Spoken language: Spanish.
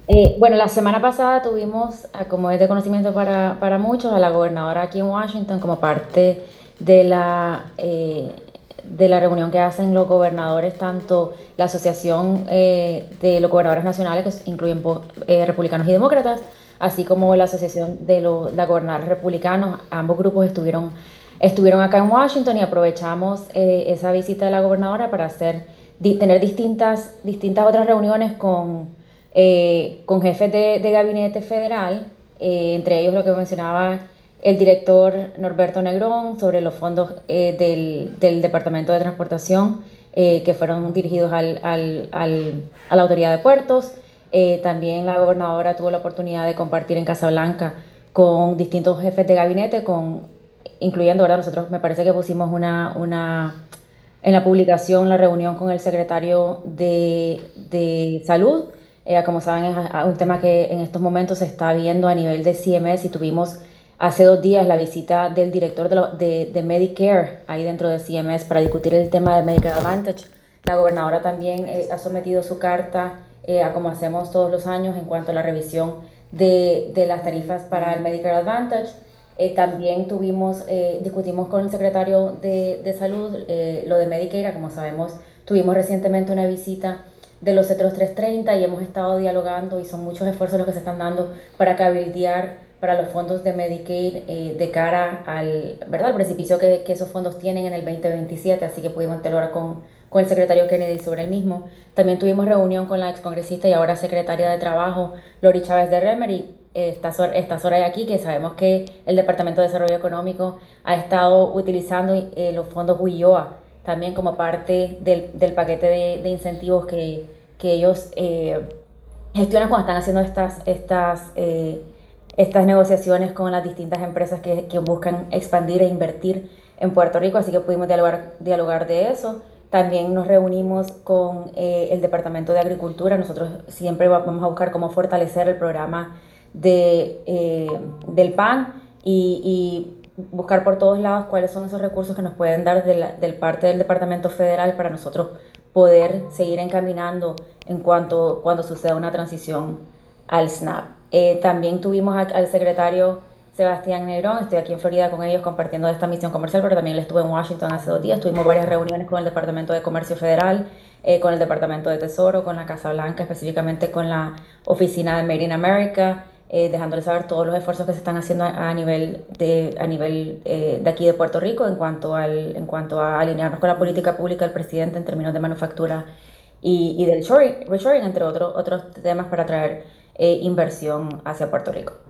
Bueno, la semana pasada tuvimos, como es de conocimiento para muchos, a la gobernadora aquí en Washington como parte de la reunión que hacen los gobernadores, tanto la Asociación de los Gobernadores Nacionales, que incluyen republicanos y demócratas, así como la Asociación de los gobernadores republicanos. Ambos grupos estuvieron acá en Washington y aprovechamos esa visita de la gobernadora para tener distintas otras reuniones con jefes de gabinete federal, entre ellos lo que mencionaba el director Norberto Negrón sobre los fondos del Departamento de Transportación que fueron dirigidos a la Autoridad de Puertos. También la gobernadora tuvo la oportunidad de compartir en Casablanca con distintos jefes de gabinete, incluyendo, ¿verdad? Nosotros me parece que pusimos en la publicación la reunión con el secretario de Salud. Como saben, es un tema que en estos momentos se está viendo a nivel de CMS y tuvimos hace 2 días la visita del director de Medicare ahí dentro de CMS para discutir el tema de Medicare Advantage. La gobernadora también ha sometido su carta a como hacemos todos los años en cuanto a la revisión de las tarifas para el Medicare Advantage. También discutimos con el secretario de Salud lo de Medicare. Como sabemos, tuvimos recientemente una visita de los Cetros 330 y hemos estado dialogando y son muchos esfuerzos los que se están dando para cabildear para los fondos de Medicaid de cara ¿verdad? Al precipicio que esos fondos tienen en el 2027, así que pudimos dialogar con el secretario Kennedy sobre el mismo. También tuvimos reunión con la excongresista y ahora secretaria de Trabajo, Lori Chávez de Remer, y está Soraya aquí, que sabemos que el Departamento de Desarrollo Económico ha estado utilizando los fondos WIOA también como parte del paquete de incentivos que ellos gestionan cuando están haciendo estas negociaciones con las distintas empresas que buscan expandir e invertir en Puerto Rico, así que pudimos dialogar de eso. También nos reunimos con el Departamento de Agricultura. Nosotros siempre vamos a buscar cómo fortalecer el programa del PAN y buscar por todos lados cuáles son esos recursos que nos pueden dar del parte del Departamento Federal para nosotros poder seguir encaminando cuando suceda una transición al SNAP. También tuvimos al secretario Sebastián Negrón. Estoy aquí en Florida con ellos compartiendo esta misión comercial, pero también le estuve en Washington hace 2 días. Tuvimos varias reuniones con el Departamento de Comercio Federal, con el Departamento de Tesoro, con la Casa Blanca, específicamente con la oficina de Made in America, dejándoles saber todos los esfuerzos que se están haciendo a nivel de aquí de Puerto Rico en cuanto a alinearnos con la política pública del presidente en términos de manufactura y del reshoring, entre otros temas para traer inversión hacia Puerto Rico.